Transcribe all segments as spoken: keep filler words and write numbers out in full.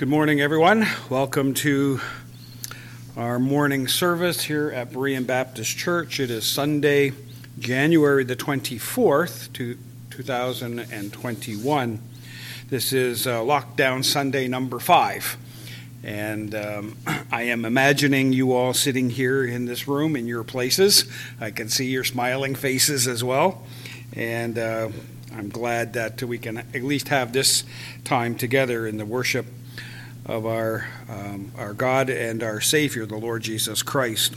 morning, everyone. Welcome to our morning service here at Berean Baptist Church. It is Sunday, January the twenty-fourth, two thousand twenty-one. This is uh, Lockdown Sunday number five. And um, I am imagining you all sitting here in this room in your places. I can see your smiling faces as well. And uh, I'm glad that we can at least have this time together in the worship of our um, our God and our Savior, the Lord Jesus Christ.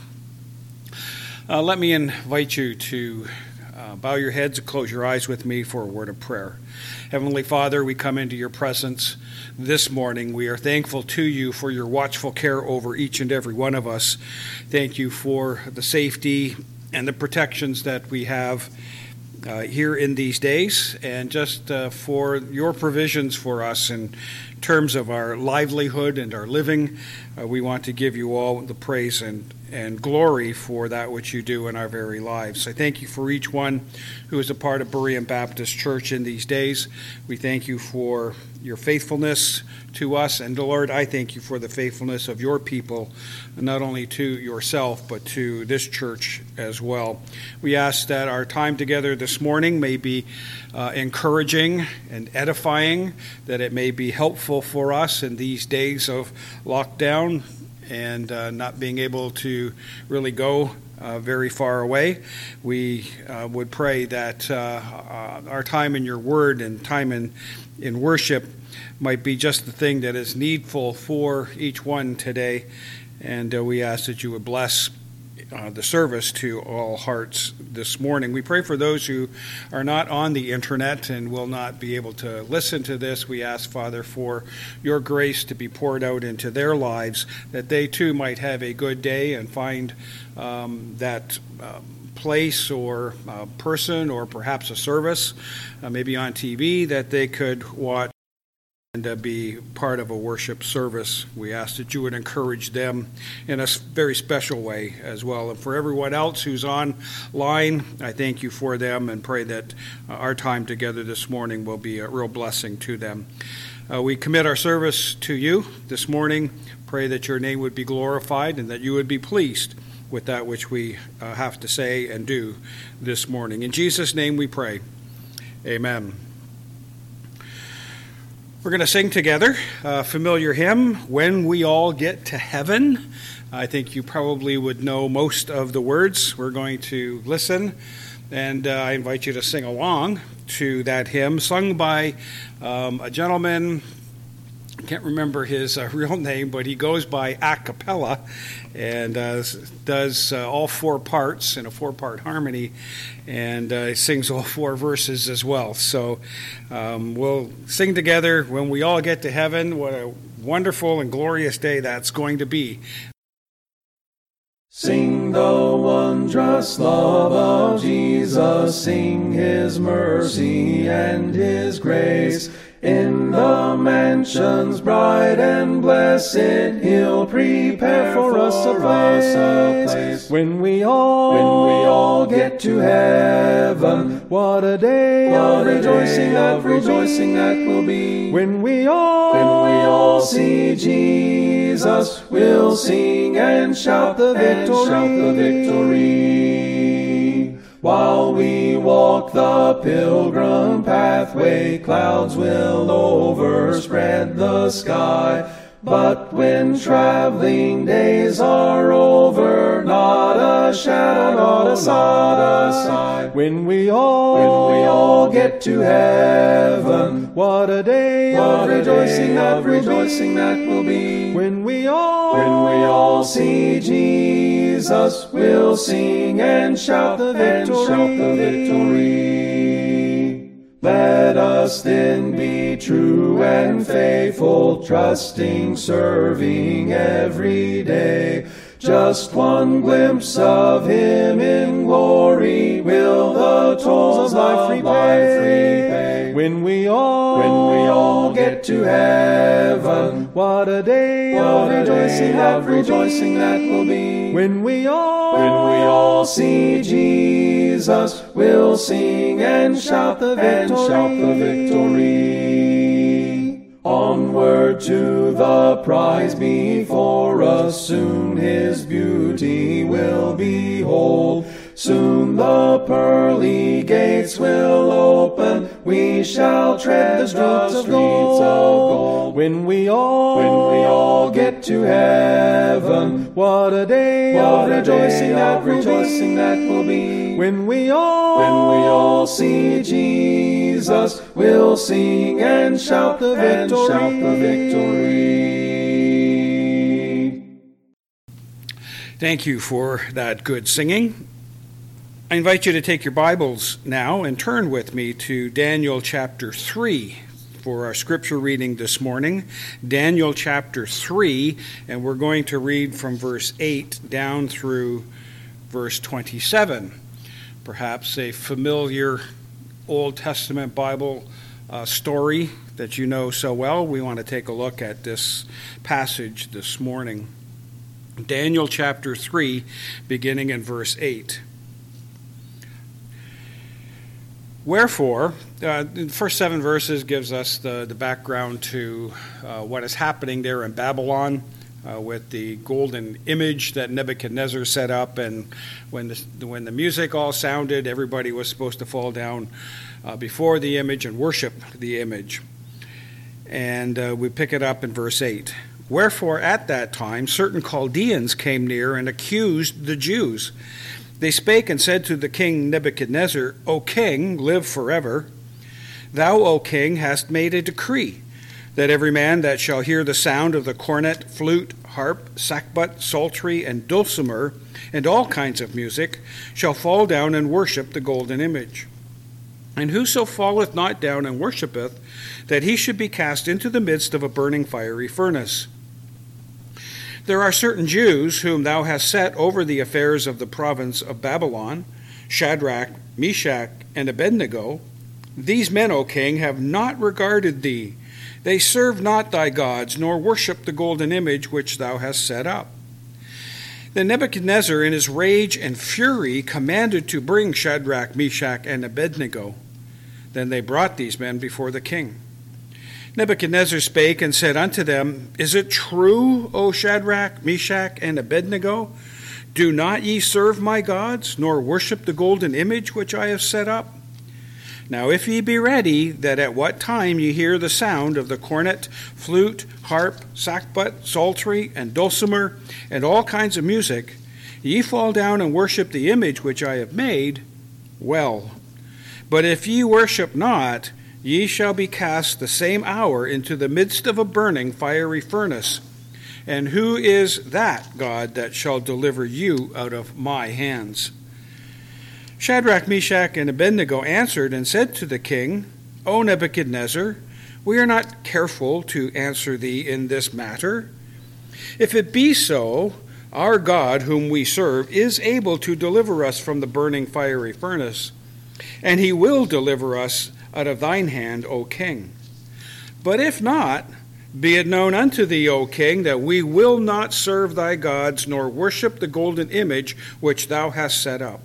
Uh, let me invite you to uh, bow your heads and close your eyes with me for a word of prayer. Heavenly Father, we come into your presence this morning. We are thankful to you for your watchful care over each and every one of us. Thank you for the safety and the protections that we have uh, here in these days, and just uh, for your provisions for us in terms of our livelihood and our living. Uh, we want to give you all the praise and, and glory for that which you do in our very lives. I thank you for each one who is a part of Berean Baptist Church in these days. We thank you for your faithfulness to us, and Lord, I thank you for the faithfulness of your people, not only to yourself, but to this church as well. We ask that our time together this morning may be uh, encouraging and edifying, that it may be helpful for us in these days of lockdown and uh, not being able to really go uh, very far away. We uh, would pray that uh, uh, our time in your word and time in, in worship might be just the thing that is needful for each one today. And uh, we ask that you would bless Uh, the service to all hearts this morning. We pray for those who are not on the internet and will not be able to listen to this. We ask, Father, for your grace to be poured out into their lives, that they too might have a good day and find um, that uh, place or uh, person or perhaps a service, uh, maybe on T V, that they could watch and uh, be part of a worship service. We ask that you would encourage them in a very special way as well. And for everyone else who's online, I thank you for them and pray that uh, our time together this morning will be a real blessing to them. Uh, we commit our service to you this morning. Pray that your name would be glorified and that you would be pleased with that which we uh, have to say and do this morning. In Jesus' name we pray. Amen. We're going to sing together a familiar hymn, When We All Get to Heaven. I think you probably would know most of the words. We're going to listen, and uh, I invite you to sing along to that hymn, sung by um, a gentleman. I can't remember his uh, real name, but he goes by a cappella and uh, does uh, all four parts in a four-part harmony, and uh, sings all four verses as well. So um, we'll sing together When We All Get to Heaven. What a wonderful and glorious day that's going to be. Sing the wondrous love of Jesus, sing his mercy and his grace. In the mansions bright and blessed, he'll prepare for us a place. When we all, when we all get to heaven, what a day of rejoicing that rejoicing that will be. When we all, when we all see Jesus, we'll sing and shout the victory, shout the victory. While we walk the pilgrim pathway, clouds will overspread the sky. But when traveling days are over, not a shadow, not a sigh. When we all, when we all get to heaven, what a day of rejoicing that rejoicing that will be. When we all, when we all see Jesus, we'll sing and shout the victory, shout the victory. Let us then be true and faithful, trusting, serving every day. Just one glimpse of him in glory will the tolls of life repay. When we all, when we all get to heaven, what a day of rejoicing, that rejoicing that will be. When we all, when we all see Jesus, we'll sing and shout the victory, shout the victory. Onward to the prize before us, soon his beauty will behold. Soon the pearly gates will open, we shall tread the streets of gold. When we all, when we all get to heaven, what a day what of rejoicing that rejoicing that will be. When we all, when we all see Jesus, we'll sing and shout the victory. And shout the victory. Thank you for that good singing. I invite you to take your Bibles now and turn with me to Daniel chapter three for our scripture reading this morning. Daniel chapter three, and we're going to read from verse eight down through verse twenty-seven. Perhaps a familiar Old Testament Bible uh, story that you know so well. We want to take a look at this passage this morning. Daniel chapter three, beginning in verse eight. Wherefore, uh, the first seven verses gives us the, the background to uh, what is happening there in Babylon uh, with the golden image that Nebuchadnezzar set up. And when the, when the music all sounded, everybody was supposed to fall down uh, before the image and worship the image. And uh, we pick it up in verse eight. Wherefore, at that time, certain Chaldeans came near and accused the Jews. They spake and said to the king Nebuchadnezzar, O king, live forever. Thou, O king, hast made a decree, that every man that shall hear the sound of the cornet, flute, harp, sackbut, psaltery, and dulcimer, and all kinds of music, shall fall down and worship the golden image. And whoso falleth not down and worshipeth, that he should be cast into the midst of a burning fiery furnace. There are certain Jews whom thou hast set over the affairs of the province of Babylon, Shadrach, Meshach, and Abednego. These men, O king, have not regarded thee. They serve not thy gods, nor worship the golden image which thou hast set up. Then Nebuchadnezzar, in his rage and fury, commanded to bring Shadrach, Meshach, and Abednego. Then they brought these men before the king. Nebuchadnezzar spake and said unto them, Is it true, O Shadrach, Meshach, and Abednego? Do not ye serve my gods, nor worship the golden image which I have set up? Now if ye be ready, that at what time ye hear the sound of the cornet, flute, harp, sackbut, psaltery, and dulcimer, and all kinds of music, ye fall down and worship the image which I have made, well. But if ye worship not, ye shall be cast the same hour into the midst of a burning fiery furnace. And who is that God that shall deliver you out of my hands? Shadrach, Meshach, and Abednego answered and said to the king, O Nebuchadnezzar, we are not careful to answer thee in this matter. If it be so, our God whom we serve is able to deliver us from the burning fiery furnace, and he will deliver us out of thine hand, O king. But if not, be it known unto thee, O king, that we will not serve thy gods, nor worship the golden image which thou hast set up.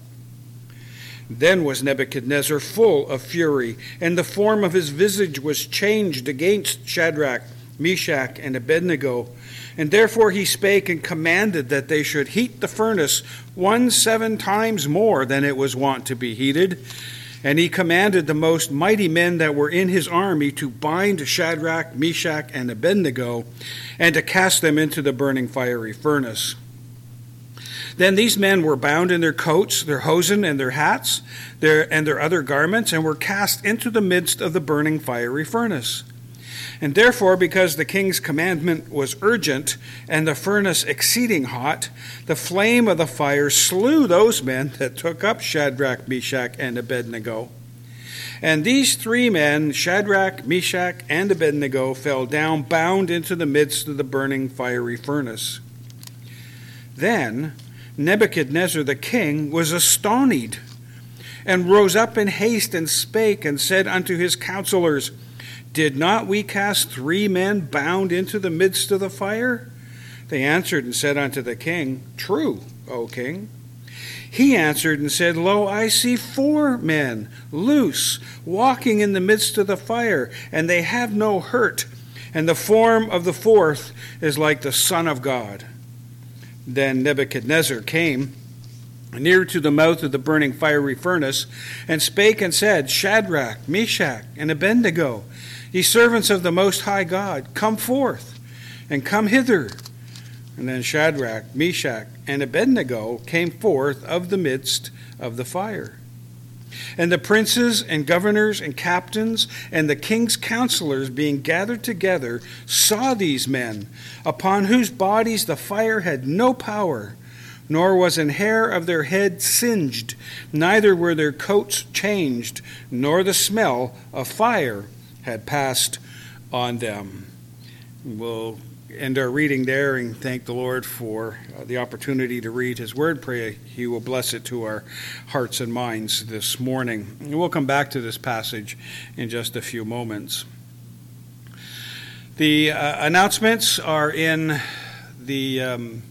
Then was Nebuchadnezzar full of fury, and the form of his visage was changed against Shadrach, Meshach, and Abednego. And therefore he spake and commanded that they should heat the furnace one seven times more than it was wont to be heated. And he commanded the most mighty men that were in his army to bind Shadrach, Meshach, and Abednego, and to cast them into the burning fiery furnace. Then these men were bound in their coats, their hosen, and their hats, their, and their other garments, and were cast into the midst of the burning fiery furnace. And therefore, because the king's commandment was urgent, and the furnace exceeding hot, the flame of the fire slew those men that took up Shadrach, Meshach, and Abednego. And these three men, Shadrach, Meshach, and Abednego, fell down bound into the midst of the burning fiery furnace. Then Nebuchadnezzar the king was astonied, and rose up in haste, and spake, and said unto his counselors, Did not we cast three men bound into the midst of the fire? They answered and said unto the king, True, O king. He answered and said, Lo, I see four men loose, walking in the midst of the fire, and they have no hurt, and the form of the fourth is like the Son of God. Then Nebuchadnezzar came near to the mouth of the burning fiery furnace, and spake and said, Shadrach, Meshach, and Abednego, ye servants of the Most High God, come forth, and come hither. And then Shadrach, Meshach, and Abednego came forth of the midst of the fire. And the princes and governors and captains and the king's counselors, being gathered together, saw these men, upon whose bodies the fire had no power, nor was an hair of their head singed, neither were their coats changed, nor the smell of fire had passed on them. We'll end our reading there and thank the Lord for uh, the opportunity to read his word. Pray he will bless it to our hearts and minds this morning. And we'll come back to this passage in just a few moments. The uh, announcements are in the um,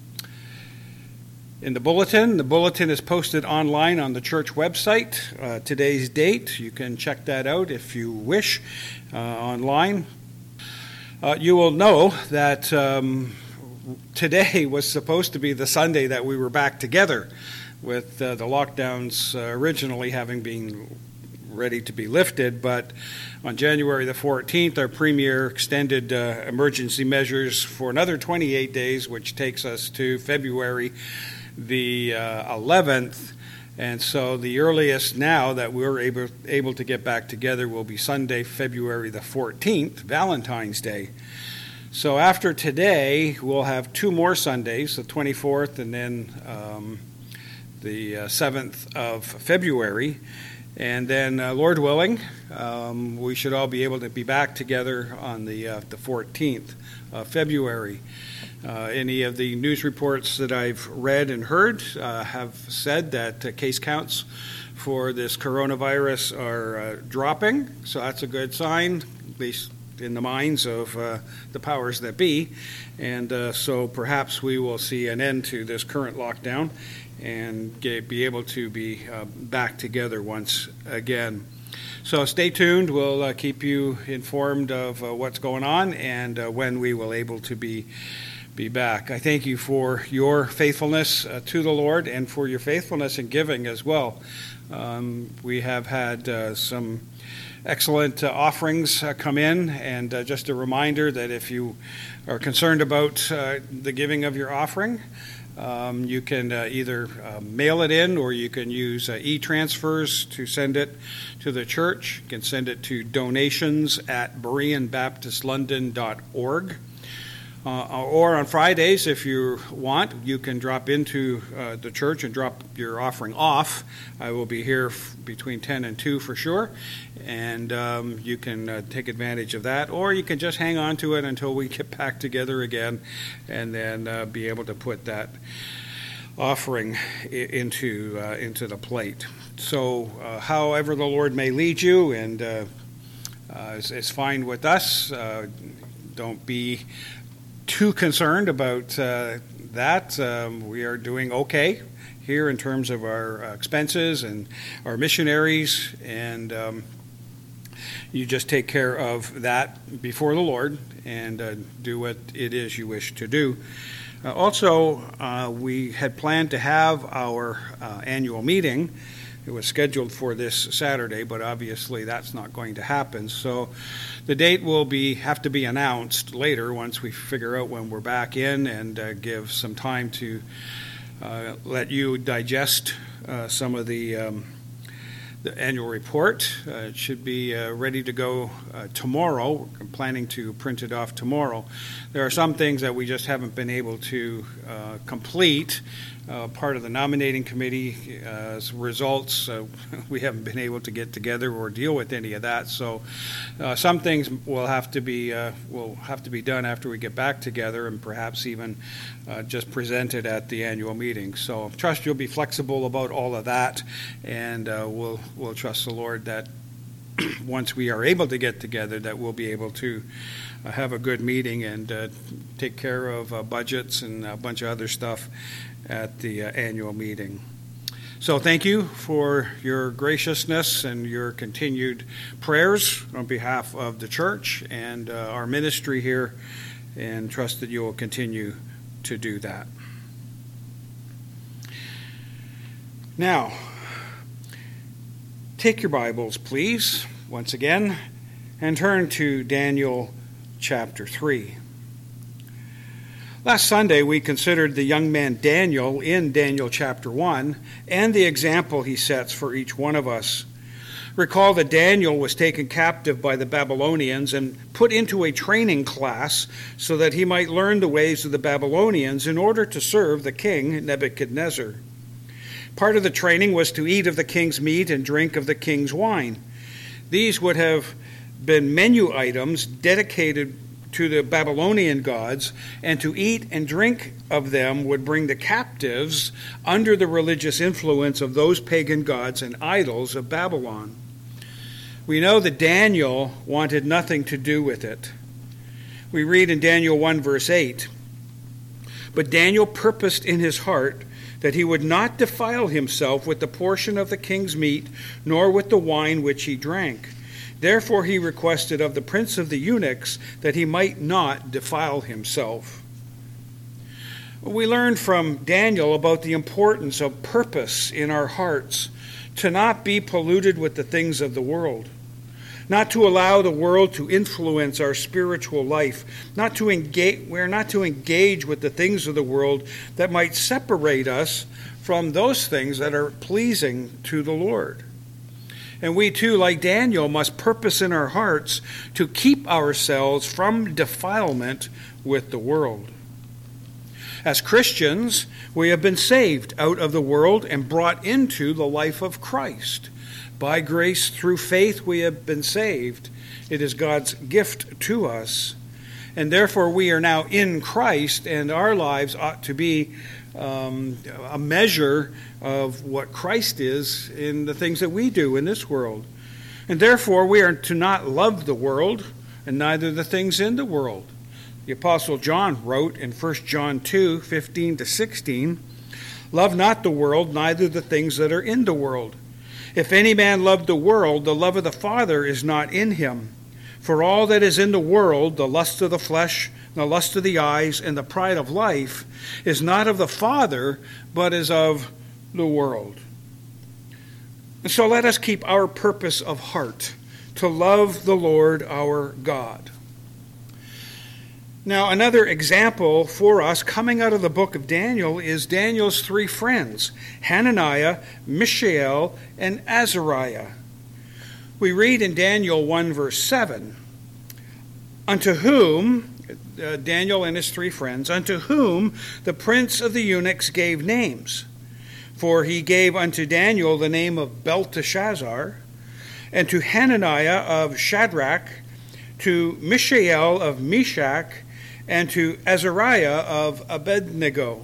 in the bulletin. The bulletin is posted online on the church website. Uh, today's date, you can check that out if you wish uh, online. Uh, you will know that um, today was supposed to be the Sunday that we were back together, with uh, the lockdowns uh, originally having been ready to be lifted. But on January the fourteenth, our Premier extended uh, emergency measures for another twenty-eight days, which takes us to February the uh, eleventh. And so the earliest now that we're able, able to get back together will be Sunday, February the fourteenth, Valentine's Day. So after today, we'll have two more Sundays, the twenty-fourth and then um, the uh, seventh of February. And then, uh, Lord willing, um, we should all be able to be back together on the, uh, the fourteenth of February. Uh, any of the news reports that I've read and heard uh, have said that uh, case counts for this coronavirus are uh, dropping, so that's a good sign, at least in the minds of uh, the powers that be. And uh, so perhaps we will see an end to this current lockdown and get, be able to be uh, back together once again. So stay tuned. We'll uh, keep you informed of uh, what's going on and uh, when we will able to be be back. I thank you for your faithfulness uh, to the Lord and for your faithfulness in giving as well. Um, we have had uh, some excellent uh, offerings uh, come in, and uh, just a reminder that if you are concerned about uh, the giving of your offering, um, you can uh, either uh, mail it in or you can use uh, e-transfers to send it to the church. You can send it to donations at berean baptist london dot org. Uh, or on Fridays, if you want, you can drop into uh, the church and drop your offering off. I will be here f- between ten and two for sure, and um, you can uh, take advantage of that, or you can just hang on to it until we get back together again, and then uh, be able to put that offering I- into uh, into the plate. So, uh, however the Lord may lead you, and uh, uh, is, is fine with us. Uh, don't be too concerned about uh, that. Um, we are doing okay here in terms of our uh, expenses and our missionaries, and um, you just take care of that before the Lord and uh, do what it is you wish to do. Uh, also, uh, we had planned to have our uh, annual meeting. It was scheduled for this Saturday, but obviously that's not going to happen. So the date will be have to be announced later once we figure out when we're back in, and uh, give some time to uh, let you digest uh, some of the, um, the annual report. Uh, it should be uh, ready to go uh, tomorrow. We're planning to print it off tomorrow. There are some things that we just haven't been able to uh, complete. Uh, part of the nominating committee uh, results, uh, we haven't been able to get together or deal with any of that. So uh, some things will have to be uh, will have to be done after we get back together, and perhaps even uh, just presented at the annual meeting. So trust you'll be flexible about all of that, and uh, we'll we'll trust the Lord that once we are able to get together, that we'll be able to uh, have a good meeting and uh, take care of uh, budgets and a bunch of other stuff at the uh, annual meeting. So thank you for your graciousness and your continued prayers on behalf of the church and uh, our ministry here, and trust that you will continue to do that. Now, take your Bibles, please, once again, and turn to Daniel chapter three. Last Sunday, we considered the young man Daniel in Daniel chapter one and the example he sets for each one of us. Recall that Daniel was taken captive by the Babylonians and put into a training class so that he might learn the ways of the Babylonians in order to serve the king Nebuchadnezzar. Part of the training was to eat of the king's meat and drink of the king's wine. These would have been menu items dedicated to the Babylonian gods, and to eat and drink of them would bring the captives under the religious influence of those pagan gods and idols of Babylon. We know that Daniel wanted nothing to do with it. We read in Daniel one verse eight, "But Daniel purposed in his heart that he would not defile himself with the portion of the king's meat, nor with the wine which he drank. Therefore he requested of the prince of the eunuchs that he might not defile himself." We learned from Daniel about the importance of purpose in our hearts, to not be polluted with the things of the world, not to allow the world to influence our spiritual life, not to engage, we're not to engage with the things of the world that might separate us from those things that are pleasing to the Lord. And we too, like Daniel, must purpose in our hearts to keep ourselves from defilement with the world. As Christians, we have been saved out of the world and brought into the life of Christ. By grace through faith we have been saved. It is God's gift to us. And therefore we are now in Christ, and our lives ought to be um, a measure of what Christ is in the things that we do in this world. And therefore we are to not love the world, and neither the things in the world. The Apostle John wrote in First John two, fifteen to sixteen, "Love not the world, neither the things that are in the world. If any man love the world, the love of the Father is not in him. For all that is in the world, the lust of the flesh, the lust of the eyes, and the pride of life, is not of the Father, but is of the world." And so let us keep our purpose of heart, to love the Lord our God. Now, another example for us coming out of the book of Daniel is Daniel's three friends, Hananiah, Mishael, and Azariah. We read in Daniel one verse seven, "Unto whom," uh, Daniel and his three friends, "unto whom the prince of the eunuchs gave names. For he gave unto Daniel the name of Belteshazzar, and to Hananiah of Shadrach, to Mishael of Meshach, and to Azariah of Abednego."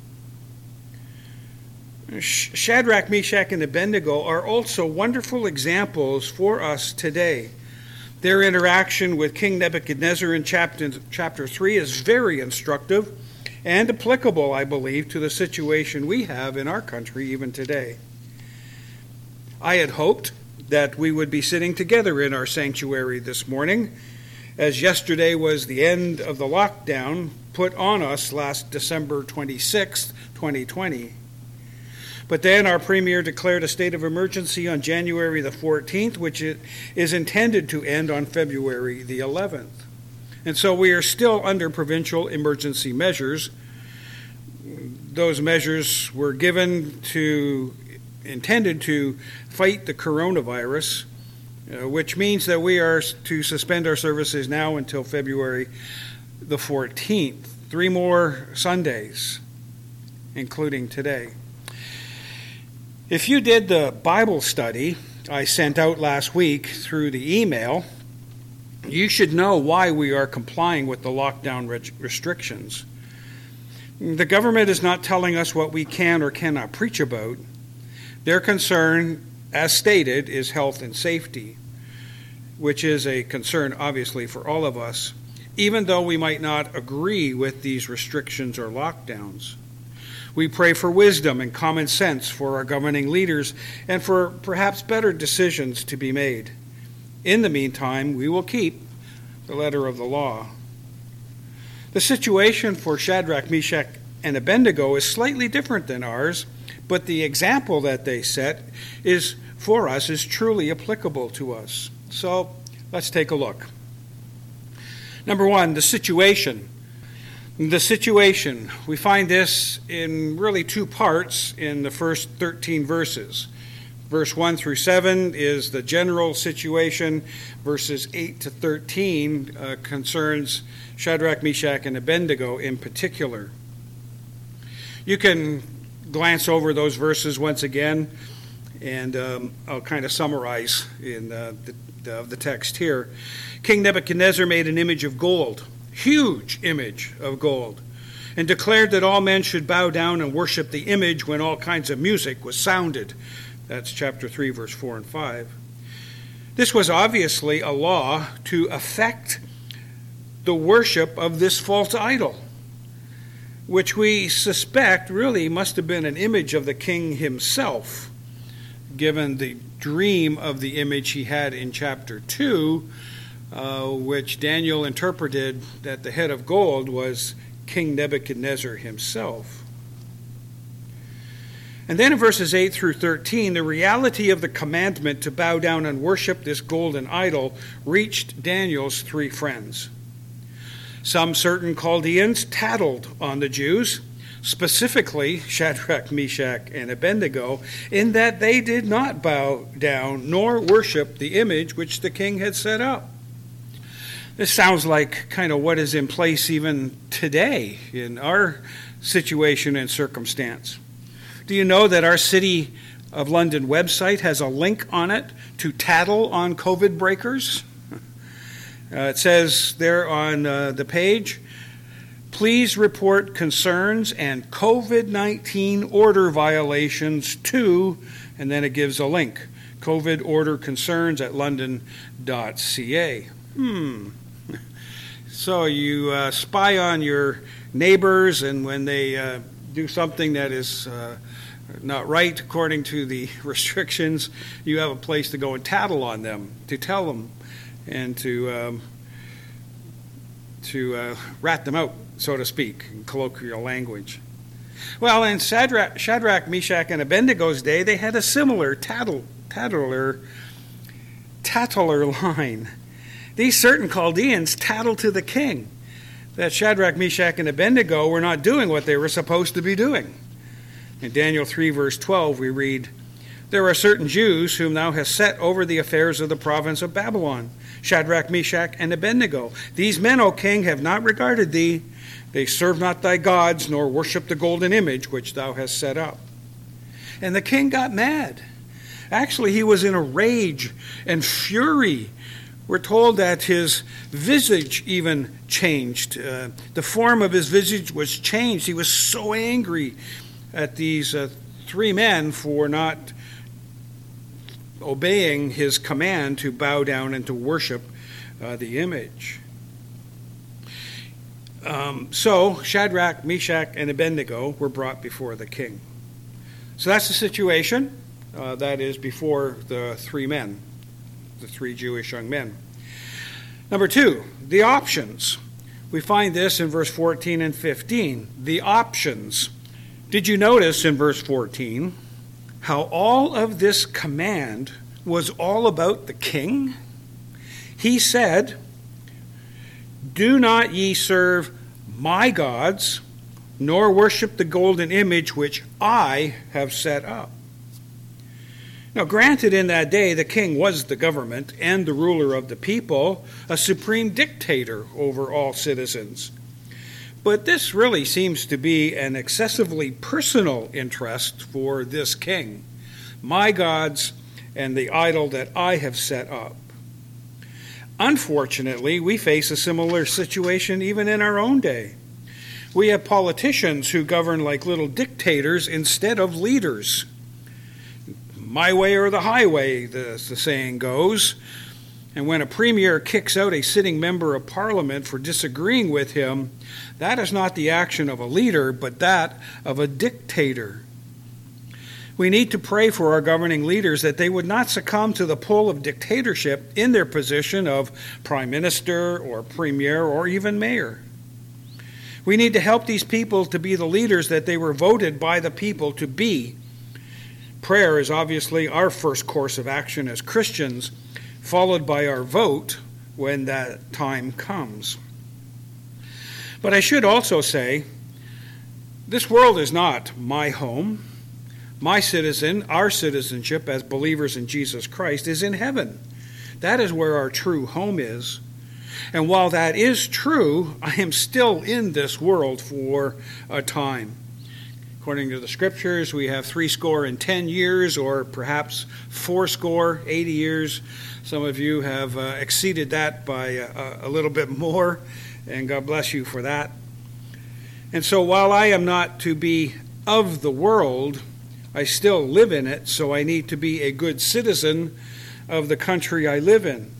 Shadrach, Meshach, and Abednego are also wonderful examples for us today. Their interaction with King Nebuchadnezzar in chapter, chapter three is very instructive and applicable, I believe, to the situation we have in our country even today. I had hoped that we would be sitting together in our sanctuary this morning, as yesterday was the end of the lockdown put on us last December twenty-sixth, twenty twenty. But then our Premier declared a state of emergency on January the fourteenth, which is intended to end on February the eleventh. And so we are still under provincial emergency measures. Those measures were given to, intended to fight the coronavirus, uh, which means that we are to suspend our services now until February the fourteenth. Three more Sundays, including today. If you did the Bible study I sent out last week through the email, you should know why we are complying with the lockdown restrictions. The government is not telling us what we can or cannot preach about. Their concern, as stated, is health and safety, which is a concern, obviously, for all of us, even though we might not agree with these restrictions or lockdowns. We pray for wisdom and common sense for our governing leaders and for perhaps better decisions to be made. In the meantime, we will keep the letter of the law. The situation for Shadrach, Meshach, and Abednego is slightly different than ours, but the example that they set is for us is truly applicable to us. So let's take a look. Number one, the situation. The situation. We find this in really two parts in the first thirteen verses. Verse one through seven is the general situation. Verses eight to thirteen uh, concerns Shadrach, Meshach, and Abednego in particular. You can glance over those verses once again, and um, I'll kind of summarize in uh, the, the, the text here. King Nebuchadnezzar made an image of gold, huge image of gold, and declared that all men should bow down and worship the image when all kinds of music was sounded. That's chapter three, verse four and five. This was obviously a law to affect the worship of this false idol, which we suspect really must have been an image of the king himself, given the dream of the image he had in chapter two, uh, which Daniel interpreted that the head of gold was King Nebuchadnezzar himself. And then in verses eight through thirteen, the reality of the commandment to bow down and worship this golden idol reached Daniel's three friends. Some certain Chaldeans tattled on the Jews, specifically Shadrach, Meshach, and Abednego, in that they did not bow down nor worship the image which the king had set up. This sounds like kind of what is in place even today in our situation and circumstance. Do you know that our City of London website has a link on it to tattle on COVID breakers? Uh, it says there on uh, the page, please report concerns and COVID nineteen order violations to, and then it gives a link, COVID order concerns at london dot c a. Hmm. So you uh, spy on your neighbors, and when they uh, do something that is uh, not right according to the restrictions, you have a place to go and tattle on them, to tell them, and to um, to uh, rat them out, so to speak, in colloquial language. Well, in Shadrach, Shadrach, Meshach, and Abednego's day, they had a similar tattle, tattler, tattler line. These certain Chaldeans tattled to the king that Shadrach, Meshach, and Abednego were not doing what they were supposed to be doing. In Daniel three, verse twelve, we read, there are certain Jews whom thou hast set over the affairs of the province of Babylon, Shadrach, Meshach, and Abednego. These men, O king, have not regarded thee. They serve not thy gods, nor worship the golden image which thou hast set up. And the king got mad. Actually, he was in a rage and fury. We're told that his visage even changed. Uh, the form of his visage was changed. He was so angry at these uh, three men for not obeying his command to bow down and to worship uh, the image. Um, so Shadrach, Meshach, and Abednego were brought before the king. So that's the situation uh, that is before the three men, the three Jewish young men. Number two, the options. We find this in verse fourteen and fifteen. The options. Did you notice in verse fourteen how all of this command was all about the king? He said, do not ye serve my gods, nor worship the golden image which I have set up. Now, granted, in that day, the king was the government and the ruler of the people, a supreme dictator over all citizens. But this really seems to be an excessively personal interest for this king. My gods and the idol that I have set up. Unfortunately, we face a similar situation even in our own day. We have politicians who govern like little dictators instead of leaders. My way or the highway, the, the saying goes. And when a premier kicks out a sitting member of parliament for disagreeing with him, that is not the action of a leader, but that of a dictator. We need to pray for our governing leaders that they would not succumb to the pull of dictatorship in their position of prime minister or premier or even mayor. We need to help these people to be the leaders that they were voted by the people to be. Prayer is obviously our first course of action as Christians, followed by our vote when that time comes. But I should also say, this world is not my home. My citizen, our citizenship as believers in Jesus Christ is in heaven. That is where our true home is. And while that is true, I am still in this world for a time. According to the scriptures, we have three score and ten years, or perhaps four score, eighty years. Some of you have uh, exceeded that by a, a little bit more, and God bless you for that. And so while I am not to be of the world, I still live in it, so I need to be a good citizen of the country I live in.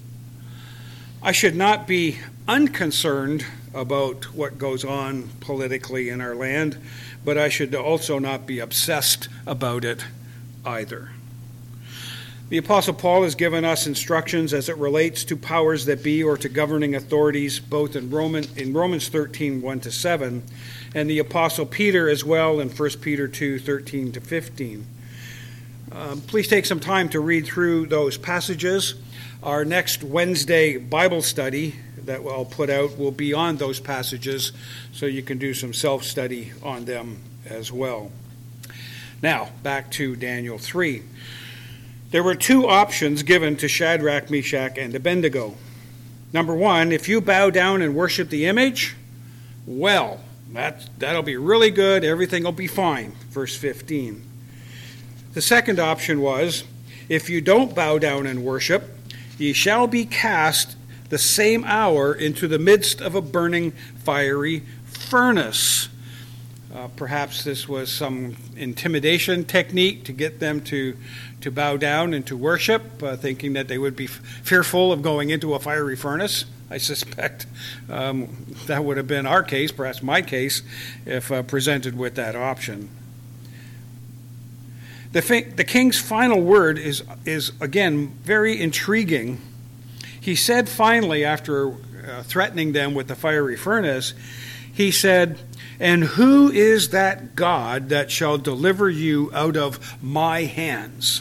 I should not be unconcerned about what goes on politically in our land, but I should also not be obsessed about it either. The Apostle Paul has given us instructions as it relates to powers that be or to governing authorities, both in Roman in Romans thirteen, one to seven, and the Apostle Peter as well in First Peter two, thirteen to fifteen. Um, please take some time to read through those passages. Our next Wednesday Bible study that I'll put out will be on those passages, so you can do some self-study on them as well. Now, back to Daniel three. There were two options given to Shadrach, Meshach, and Abednego. Number one, if you bow down and worship the image, well, that, that'll be really good, everything will be fine, verse fifteen. The second option was, if you don't bow down and worship, ye shall be cast the same hour into the midst of a burning fiery furnace. Uh, perhaps this was some intimidation technique to get them to, to bow down and to worship, uh, thinking that they would be f- fearful of going into a fiery furnace. I suspect um, that would have been our case, perhaps my case, if uh, presented with that option. The, fi- the king's final word is, is, again, very intriguing. He said finally, after uh, threatening them with the fiery furnace, he said, "And who is that God that shall deliver you out of my hands?"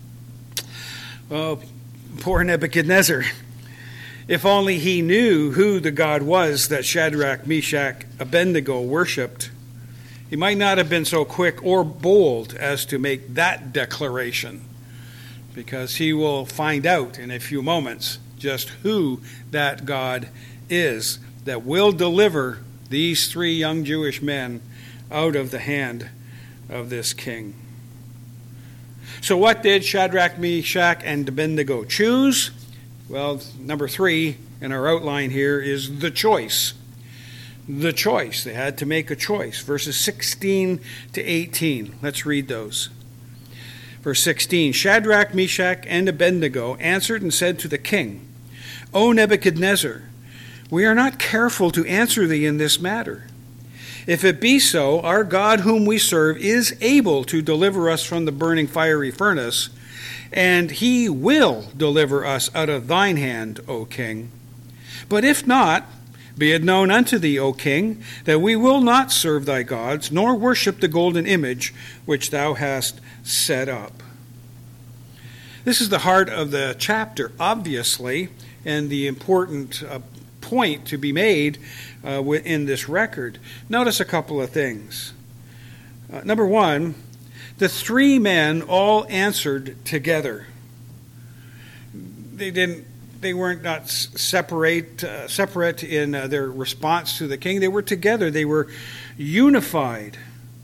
Well, poor Nebuchadnezzar. If only he knew who the God was that Shadrach, Meshach, Abednego worshipped, he might not have been so quick or bold as to make that declaration, because he will find out in a few moments just who that God is that will deliver these three young Jewish men out of the hand of this king. So what did Shadrach, Meshach, and Abednego choose? Well, number three in our outline here is the choice. The choice. They had to make a choice. Verses sixteen to eighteen. Let's read those. Verse sixteen, Shadrach, Meshach, and Abednego answered and said to the king, O Nebuchadnezzar, we are not careful to answer thee in this matter. If it be so, our God whom we serve is able to deliver us from the burning fiery furnace, and he will deliver us out of thine hand, O king. But if not, be it known unto thee, O king, that we will not serve thy gods, nor worship the golden image which thou hast set up. This is the heart of the chapter, obviously, and the important uh, point to be made uh, in this record. Notice a couple of things. Uh, number one, the three men all answered together. They didn't. They weren't not separate uh, separate in uh, their response to the king. They were together. They were unified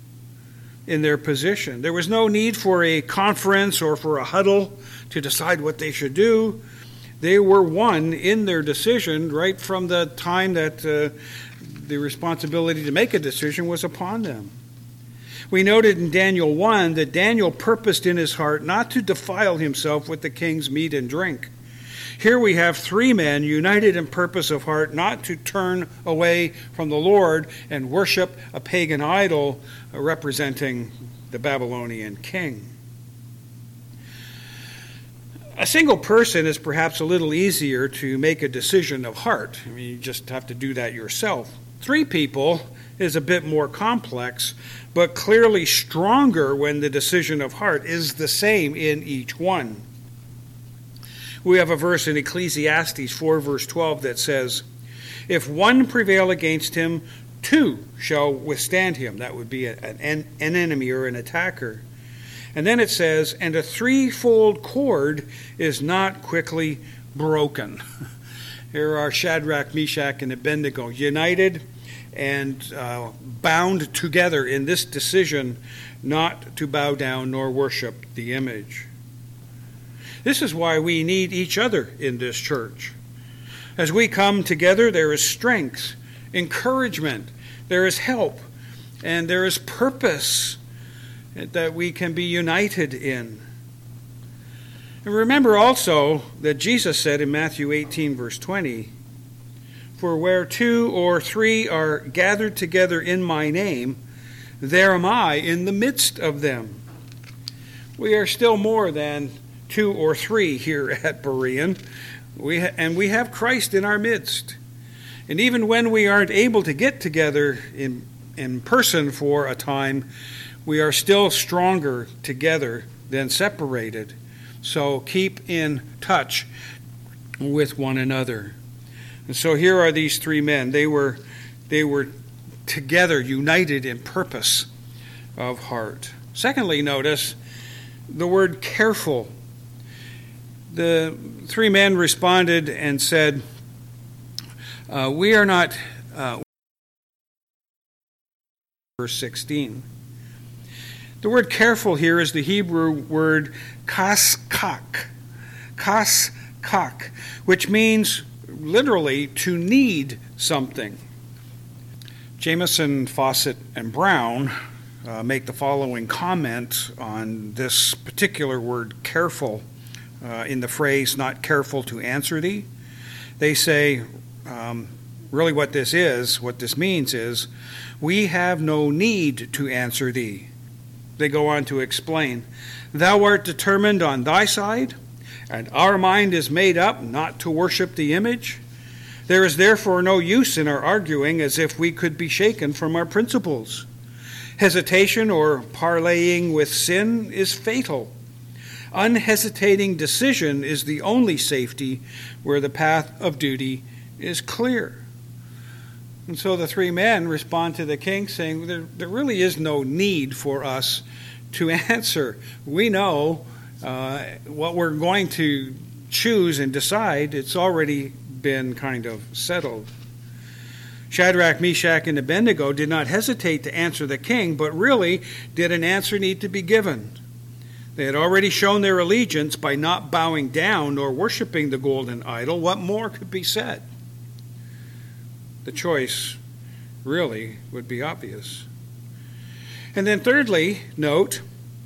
in their position. There was no need for a conference or for a huddle to decide what they should do. They were one in their decision right from the time that uh, the responsibility to make a decision was upon them. We noted in Daniel one that Daniel purposed in his heart not to defile himself with the king's meat and drink. Here we have three men united in purpose of heart, not to turn away from the Lord and worship a pagan idol representing the Babylonian king. A single person is perhaps a little easier to make a decision of heart. I mean, you just have to do that yourself. Three people is a bit more complex, but clearly stronger when the decision of heart is the same in each one. We have a verse in Ecclesiastes four, verse twelve that says, "If one prevail against him, two shall withstand him." That would be an, an enemy or an attacker. And then it says, "And a threefold cord is not quickly broken." Here are Shadrach, Meshach, and Abednego, united and uh, bound together in this decision not to bow down nor worship the image. This is why we need each other in this church. As we come together, there is strength, encouragement, there is help, and there is purpose that we can be united in. And remember also that Jesus said in Matthew eighteen, verse twenty, "For where two or three are gathered together in my name, there am I in the midst of them." We are still more than two or three here at Berean, we ha- and we have Christ in our midst. And even when we aren't able to get together in, in person for a time, we are still stronger together than separated. So keep in touch with one another. And so here are these three men. They were, they were together, united in purpose of heart. Secondly, notice the word careful. The three men responded and said, uh, we are not, uh, verse sixteen. The word careful here is the Hebrew word kaskak, kaskak, which means literally to need something. Jameson, Fawcett, and Brown uh, make the following comment on this particular word careful. Uh, in the phrase, "not careful to answer thee." They say, um, really what this is, what this means is, we have no need to answer thee. They go on to explain, "Thou art determined on thy side, and our mind is made up not to worship the image. There is therefore no use in our arguing as if we could be shaken from our principles. Hesitation or parleying with sin is fatal. Unhesitating decision is the only safety where the path of duty is clear." And so the three men respond to the king saying, there, there really is no need for us to answer. We know uh, what we're going to choose and decide. It's already been kind of settled. Shadrach, Meshach, and Abednego did not hesitate to answer the king, but really did an answer need to be given. They had already shown their allegiance by not bowing down nor worshiping the golden idol. What more could be said? The choice really would be obvious. And then thirdly, note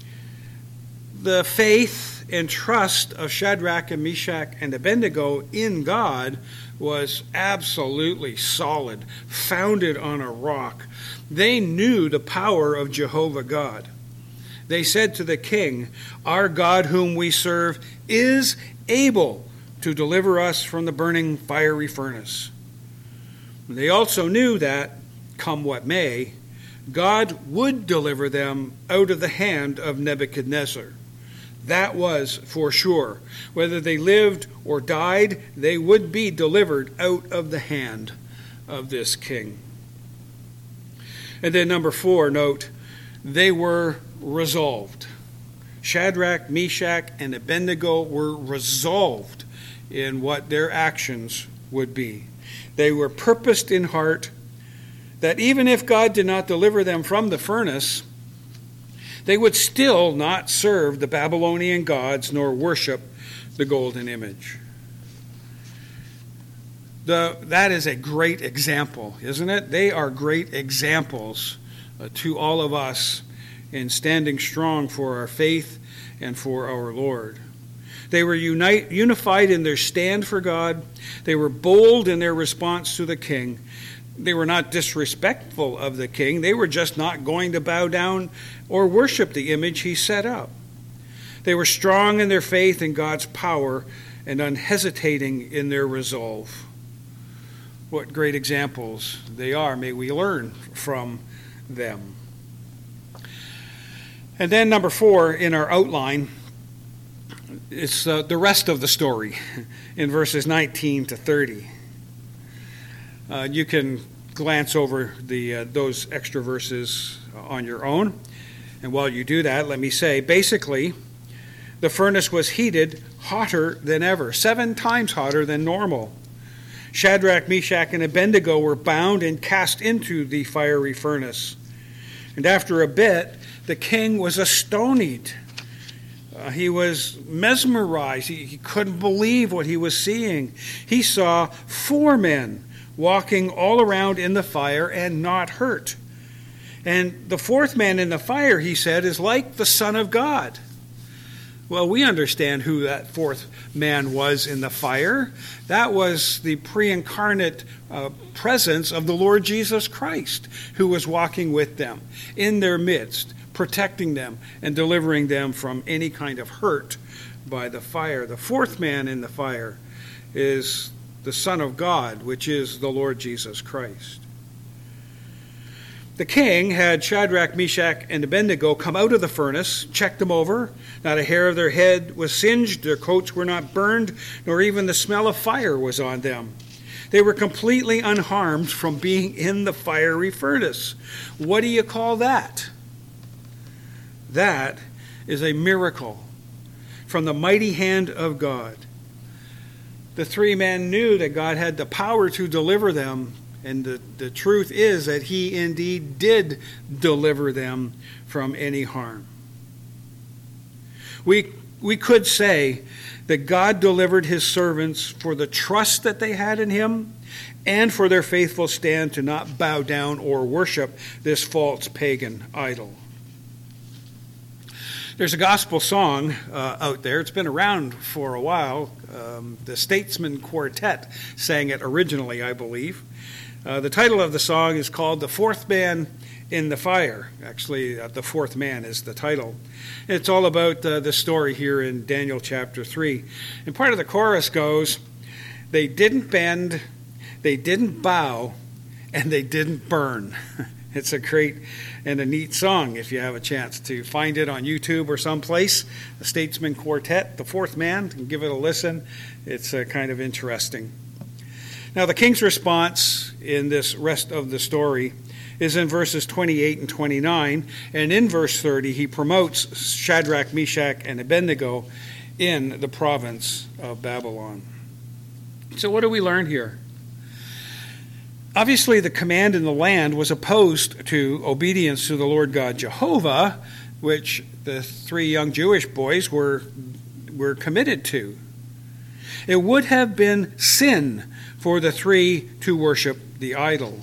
the faith and trust of Shadrach and Meshach and Abednego in God was absolutely solid, founded on a rock. They knew the power of Jehovah God. They said to the king, "Our God whom we serve is able to deliver us from the burning fiery furnace." They also knew that, come what may, God would deliver them out of the hand of Nebuchadnezzar. That was for sure. Whether they lived or died, they would be delivered out of the hand of this king. And then number four, note, they were resolved. Shadrach, Meshach, and Abednego were resolved in what their actions would be. They were purposed in heart that even if God did not deliver them from the furnace, they would still not serve the Babylonian gods nor worship the golden image. The, that is a great example, isn't it? They are great examples uh, to all of us in standing strong for our faith and for our Lord. They were unite, unified in their stand for God. They were bold in their response to the king. They were not disrespectful of the king. They were just not going to bow down or worship the image he set up. They were strong in their faith in God's power and unhesitating in their resolve. What great examples they are. May we learn from them. And then number four in our outline, it's uh, the rest of the story in verses nineteen to thirty. Uh, you can glance over the uh, those extra verses on your own. And while you do that, let me say, basically, the furnace was heated hotter than ever, seven times hotter than normal. Shadrach, Meshach, and Abednego were bound and cast into the fiery furnace. And after a bit, the king was astonied. Uh, he was mesmerized. He, he couldn't believe what he was seeing. He saw four men walking all around in the fire and not hurt. And the fourth man in the fire, he said, is like the Son of God. Well, we understand who that fourth man was in the fire. That was the pre-incarnate uh, presence of the Lord Jesus Christ, who was walking with them in their midst, protecting them and delivering them from any kind of hurt by the fire. The fourth man in the fire is the Son of God, which is the Lord Jesus Christ. The king had Shadrach, Meshach, and Abednego come out of the furnace, check them over. Not a hair of their head was singed, their coats were not burned, nor even the smell of fire was on them. They were completely unharmed from being in the fiery furnace. What do you call that? That is a miracle from the mighty hand of God. The three men knew that God had the power to deliver them. And the, the truth is that he indeed did deliver them from any harm. We, we could say that God delivered his servants for the trust that they had in him and for their faithful stand to not bow down or worship this false pagan idol. There's a gospel song uh, out there. It's been around for a while. Um, the Statesman Quartet sang it originally, I believe. Uh, the title of the song is called The Fourth Man in the Fire. Actually, uh, The Fourth Man is the title. It's all about uh, the story here in Daniel chapter three. And part of the chorus goes, they didn't bend, they didn't bow, and they didn't burn. It's a great and a neat song if you have a chance to find it on YouTube or someplace. The Statesman Quartet, The Fourth Man, give it a listen. It's uh, kind of interesting. Now, the king's response in this rest of the story is in verses twenty-eight and twenty-nine, and in verse thirty, he promotes Shadrach, Meshach, and Abednego in the province of Babylon. So what do we learn here? Obviously, the command in the land was opposed to obedience to the Lord God Jehovah, which the three young Jewish boys were, were committed to. It would have been sin for the three to worship the idol.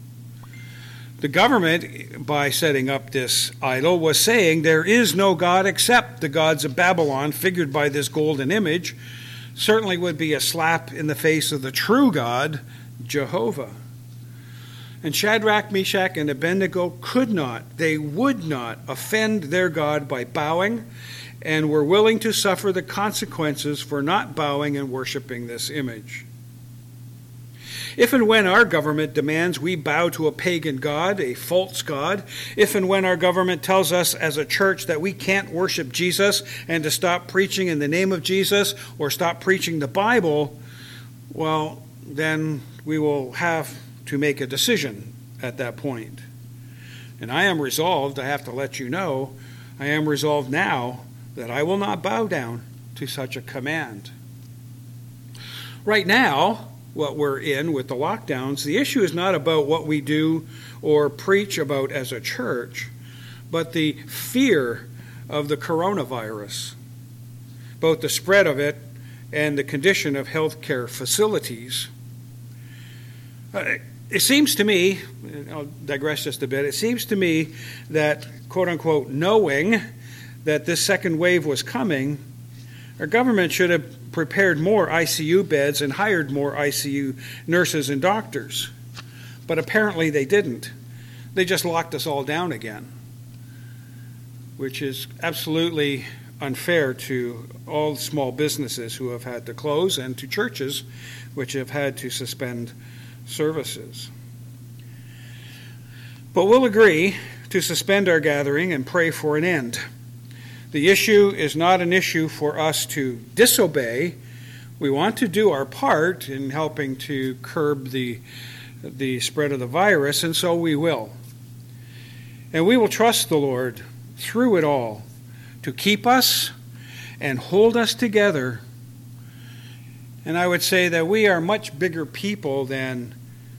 The government, by setting up this idol, was saying there is no God except the gods of Babylon, figured by this golden image, certainly would be a slap in the face of the true God, Jehovah. And Shadrach, Meshach, and Abednego could not, they would not offend their God by bowing, and were willing to suffer the consequences for not bowing and worshiping this image. If and when our government demands we bow to a pagan god, a false god, if and when our government tells us as a church that we can't worship Jesus and to stop preaching in the name of Jesus or stop preaching the Bible, well, then we will have to make a decision at that point. And I am resolved, I have to let you know, I am resolved now that I will not bow down to such a command. Right now, what we're in with the lockdowns, the issue is not about what we do or preach about as a church, but the fear of the coronavirus, both the spread of it and the condition of healthcare facilities. Uh, it seems to me, I'll digress just a bit, it seems to me that, quote unquote, knowing that this second wave was coming, Our government should have prepared more I C U beds and hired more I C U nurses and doctors. But apparently they didn't. They just locked us all down again, which is absolutely unfair to all small businesses who have had to close and to churches which have had to suspend services. But we'll agree to suspend our gathering and pray for an end. The issue is not an issue for us to disobey. We want to do our part in helping to curb the, the spread of the virus, and so we will. And we will trust the Lord through it all to keep us and hold us together. And I would say that we are much bigger people than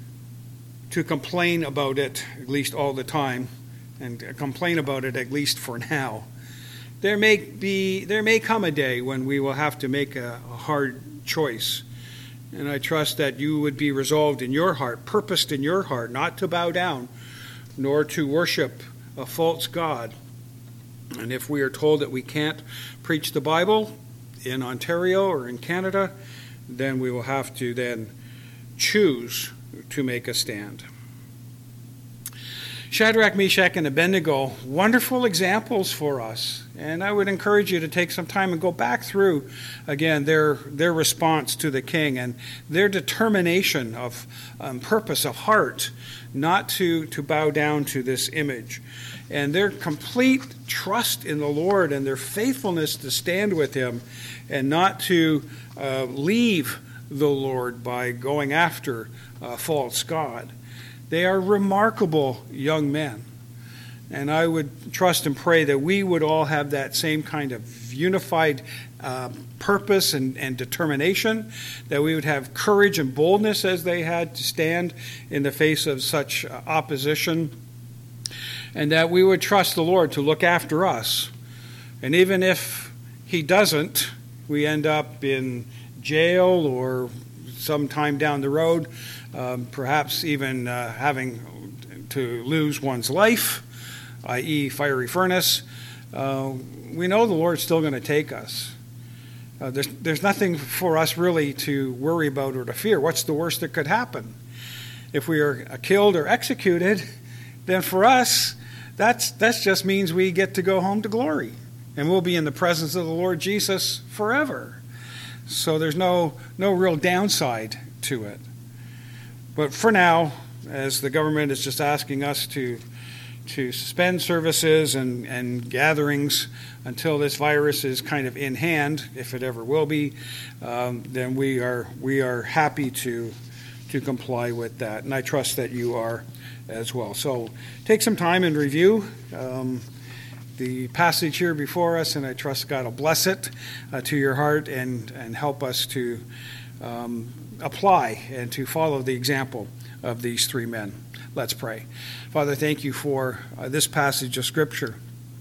to complain about it, at least all the time, and complain about it at least for now. There may be, there may come a day when we will have to make a, a hard choice. And I trust that you would be resolved in your heart, purposed in your heart, not to bow down, nor to worship a false god. And if we are told that we can't preach the Bible in Ontario or in Canada, then we will have to then choose to make a stand. Shadrach, Meshach, and Abednego, wonderful examples for us. And I would encourage you to take some time and go back through, again, their their response to the king and their determination of um, purpose of heart, not to, to bow down to this image. And their complete trust in the Lord and their faithfulness to stand with him and not to uh, leave the Lord by going after a false god. They are remarkable young men. And I would trust and pray that we would all have that same kind of unified uh, purpose and, and determination, that we would have courage and boldness as they had to stand in the face of such uh, opposition, and that we would trust the Lord to look after us. And even if he doesn't, we end up in jail or sometime down the road, um, perhaps even uh, having to lose one's life, that is fiery furnace, uh, we know the Lord's still going to take us. Uh, there's, there's nothing for us really to worry about or to fear. What's the worst that could happen? If we are killed or executed, then for us, that's that just means we get to go home to glory. And we'll be in the presence of the Lord Jesus forever. So there's no, no real downside to it. But for now, as the government is just asking us to to suspend services and, and gatherings until this virus is kind of in hand, if it ever will be, um, then we are we are happy to to comply with that. And I trust that you are as well. So take some time and review um, the passage here before us, and I trust God will bless it uh, to your heart and, and help us to um, apply and to follow the example of these three men. Let's pray. Father, thank you for uh, this passage of Scripture.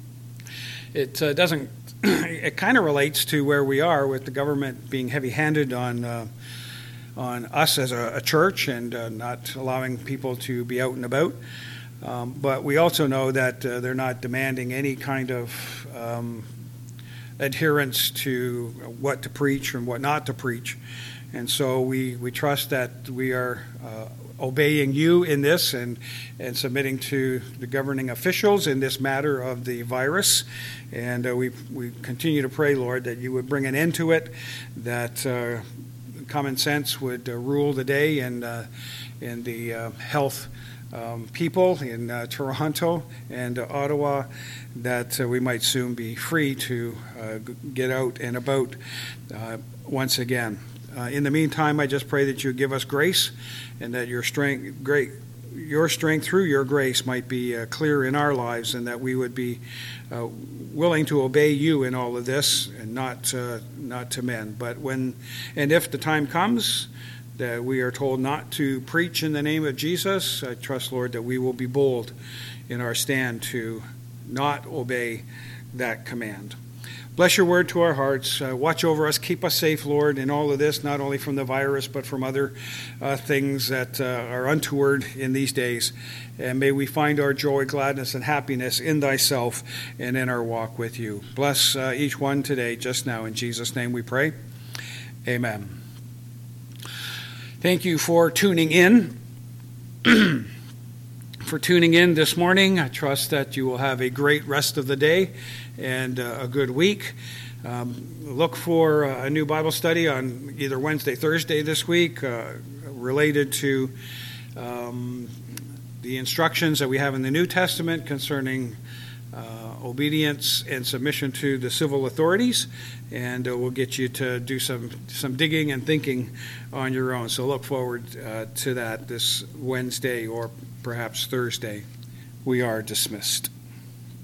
It uh, doesn't, it kind of relates to where we are with the government being heavy-handed on uh, on us as a, a church and uh, not allowing people to be out and about. Um, but we also know that uh, they're not demanding any kind of um, adherence to what to preach and what not to preach. And so we, we trust that we are uh, obeying you in this and, and submitting to the governing officials in this matter of the virus. And uh, we, we continue to pray, Lord, that you would bring an end to it, that uh, common sense would uh, rule the day in, uh, in the uh, health um, people in uh, Toronto and uh, Ottawa, that uh, we might soon be free to uh, get out and about uh, once again. Uh, in the meantime, I just pray that you give us grace and that your strength, great, your strength through your grace might be uh, clear in our lives, and that we would be uh, willing to obey you in all of this and not uh, not to men. But when and if the time comes that we are told not to preach in the name of Jesus, I trust, Lord, that we will be bold in our stand to not obey that command. Bless your word to our hearts. Uh, watch over us. Keep us safe, Lord, in all of this, not only from the virus, but from other uh, things that uh, are untoward in these days. And may we find our joy, gladness, and happiness in thyself and in our walk with you. Bless uh, each one today, just now. In Jesus' name we pray. Amen. Thank you for tuning in. for tuning in this morning. I trust that you will have a great rest of the day and uh, a good week. Um, look for a new Bible study on either Wednesday, Thursday this week uh, related to um, the instructions that we have in the New Testament concerning uh, obedience and submission to the civil authorities, and uh, we'll get you to do some, some digging and thinking on your own. So look forward uh, to that this Wednesday or perhaps Thursday. We are dismissed.